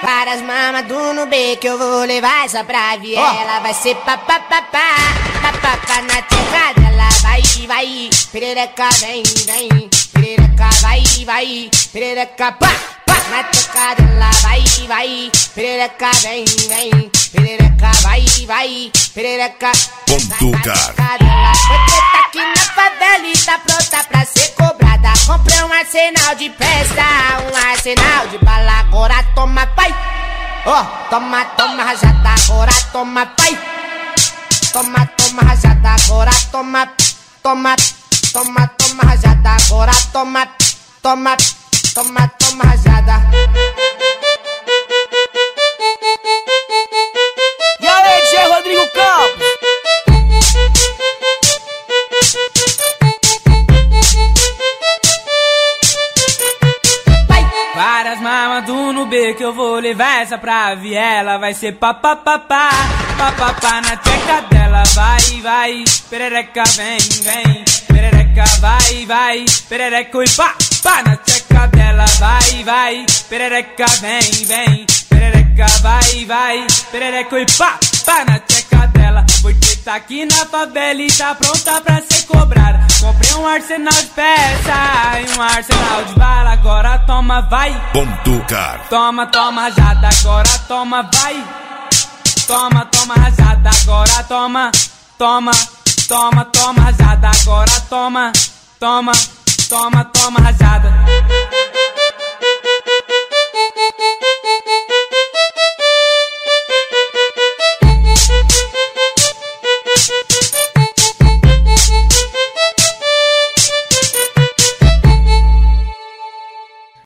Para as mamas do Nubê que eu vou levar essa pra viela. Vai ser papapá, papapá na tcheca dela. Vai, vai, perereca vem, vem. Perereca vai, vai, perereca pá, pá na tcheca dela. Vai, vai, perereca vem, vem. Perereca vai, vai, perereca Pontucar. Você tá aqui na favela e tá pronta pra ser cobrada. Comprei um arsenal de peça, um arsenal de bala. Agora toma pai, ó, toma, toma rajada. Agora toma pai, toma, toma rajada. Agora toma, toma, toma, toma rajada. Agora toma, toma, toma, toma rajada. E aí, DJ Rodrigo Campos? Várias mamas do Nubê que eu vou levar essa pra viela. Vai ser papapá, papapá na tcheca dela. Vai, vai, perereca vem, vem. Perereca vai, vai, perereca e pá, pá na tcheca dela. Vai, vai, perereca vem, vem. Perereca vai, vai, perereca e pá, pá na tcheca dela. Porque tá aqui na favela e tá pronta pra ser cobrada. Comprei um arsenal de peça e um arsenal de bala. Agora toma, vai. Pontucar. Toma, toma rajada. Agora toma, vai. Toma, toma rajada. Agora toma, toma, toma, toma rajada. Agora toma, toma, toma, toma rajada.